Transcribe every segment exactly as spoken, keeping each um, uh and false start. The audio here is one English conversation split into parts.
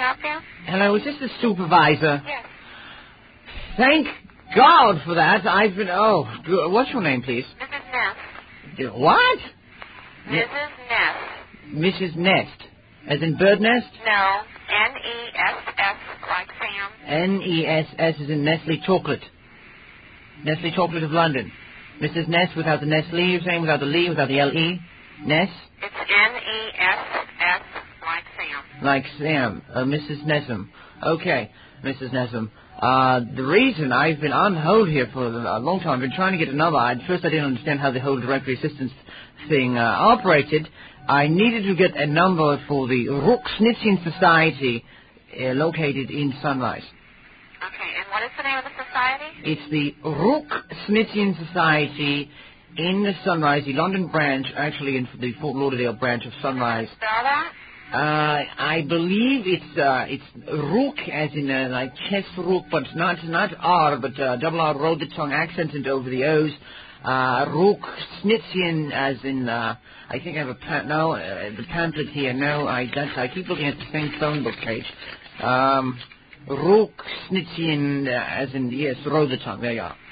help you? Hello, is this the supervisor? Yes. Thank God for that. I've been... Oh, g- what's your name, please? Missus Ness. D- What? Missus Ness. Missus Nest. As in bird nest? No. N E S S like Sam. N E S S is in Nestle Chocolate. Nestle Chocolate of London. Missus Nest without the Nestle, you're saying? Without the Lee, without the L E? Ness? It's N E S S like Sam. Like Sam. Uh, Missus Nessum. Okay, Missus Nessum. Uh, the reason I've been on hold here for a long time, I've been trying to get a number. At first I didn't understand how the whole directory assistance thing uh, operated. I needed to get a number for the Ruck-Schnitzchen Society uh, located in Sunrise. Okay, and what is the name of the society? It's the Ruck-Schnitzchen Society in the Sunrise, the London branch, actually in the Fort Lauderdale branch of Sunrise. Spell that? Uh, I believe it's uh, it's Rook, as in uh, like chess Rook, but not not R, but uh, double R, rolled the tongue, accented over the O's. Uh, Rook Schnitzchen, as in uh, I think I have a pa- no uh, the pamphlet here. No, I that's I keep looking at the same phone book page. Um, Rook Schnitzchen, uh, as in yes, roll the tongue. There you are.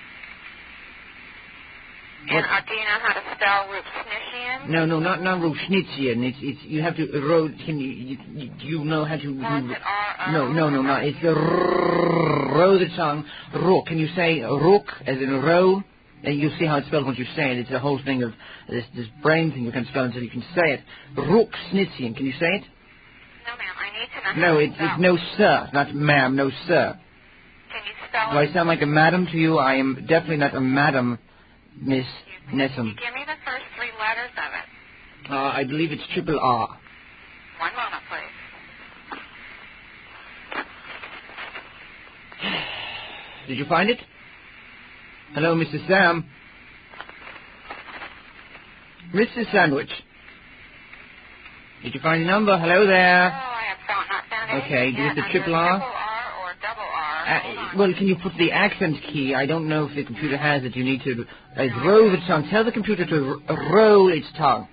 And uh, do you know how to spell Ruck-Schnitzchen? No, no, not not Ruck-Schnitzchen. It's it's you have to roll. Can you you, you you know how to? Or is it R O? No, no, no, not. It's the row the tongue. Rook. Can you say rook as in row? And you'll see how it's spelled once you say it. It's a whole thing of this this brain thing you can spell until you can say it. Ruck-Schnitzchen. Can you say it? No, ma'am. I need to know No, how to it's spell. it's no sir, not ma'am, no sir. Can you spell Do it? I sound like a madam to you? I am definitely not a madam, Miss Can you Nessum. give me the first three letters of it? Uh, I believe it's triple R. One moment, please. Did you find it? Hello, Missus Sam. Missus Sandwich. Did you find the number? Hello Oh, there. I have found, not found Okay, anything do you yet have the under triple R? Triple R or double R. Hold Uh, on. well, can you put the accent key? I don't know if the computer has it. You need to uh, roll the tongue. Tell the computer to r- roll its tongue.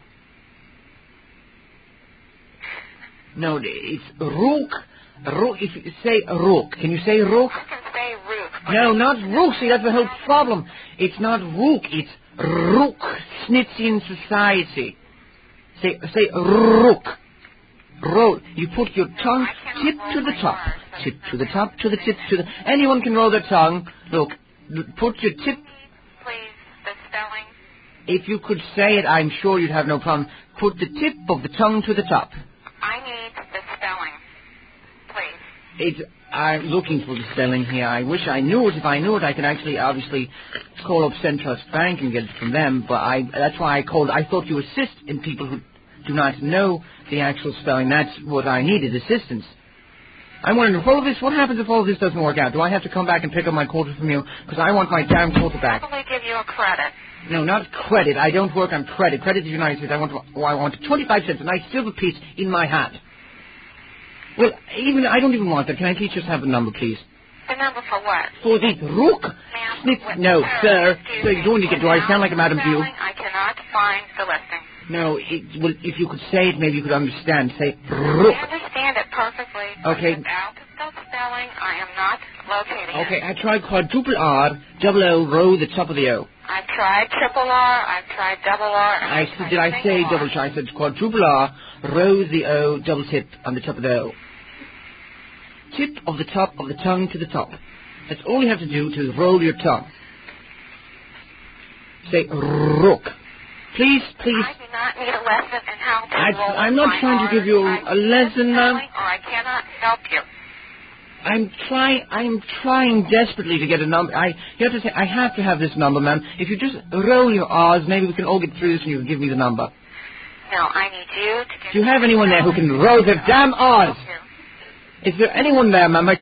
No, it's rook. Rook. If you say rook, can you say rook? I can say Rook. but No, it's not rook. See, that's the whole spelled- problem. It's not rook. It's rook. Schnitzchen Society. Say, say rook. Roll. You put your tongue I cannot tip roll to the my top. R's, so Tip it's to the not top, to the really tip, to the... Anyone can roll their tongue. Look, l- put your tip... Please, the spelling. If you could say it, I'm sure you'd have no problem. Put the tip of the tongue to the top. I need the spelling. Please. It's... I'm looking for the spelling here. I wish I knew it. If I knew it, I could actually, obviously, call up Centrust Bank and get it from them. But I... That's why I called. I thought you assist in people who do not know the actual spelling. That's what I needed, assistance. I'm wondering if all of this, what happens if all of this doesn't work out? Do I have to come back and pick up my quarter from you? Because I want my damn quarter back. Probably give you a credit. No, not credit. I don't work on credit. Credit is United States. I want, oh, I want twenty-five cents, a nice silver piece in my hat. Well, even I don't even want that. Can I please just have the number, please? The number for what? For the rook. Ma'am, Snitz. what- No, sir. excuse Sir, me. you don't need to. Do I sound like a madam to you? Spelling, I cannot find the listing. No. It, well, if you could say it, maybe you could understand. Say rook. I understand it perfectly. but Okay. Without the spelling, I am not locating it. Okay, I tried quadruple R, double O, row the top of the O. I've tried triple R, I've tried double R, and I I've said, tried did I say single double? R. I said quadruple R, row the O, double tip on the top of the O. Tip of the top of the tongue to the top. That's all you have to do to roll your tongue. Say rook. Please, please. I do not need a lesson in how to I- roll I'm not my trying to R's. give you a- I a need the lesson, ma'am. spelling, Or I cannot help you. I'm trying. I'm trying desperately to get a number. I you have to say I have to have this number, ma'am. If you just roll your R's, maybe we can all get through this, and you can give me the number. No, I need you to give Do you me have the anyone there who spelling. can roll their damn R's? Thank you. Is there anyone there, ma'am? I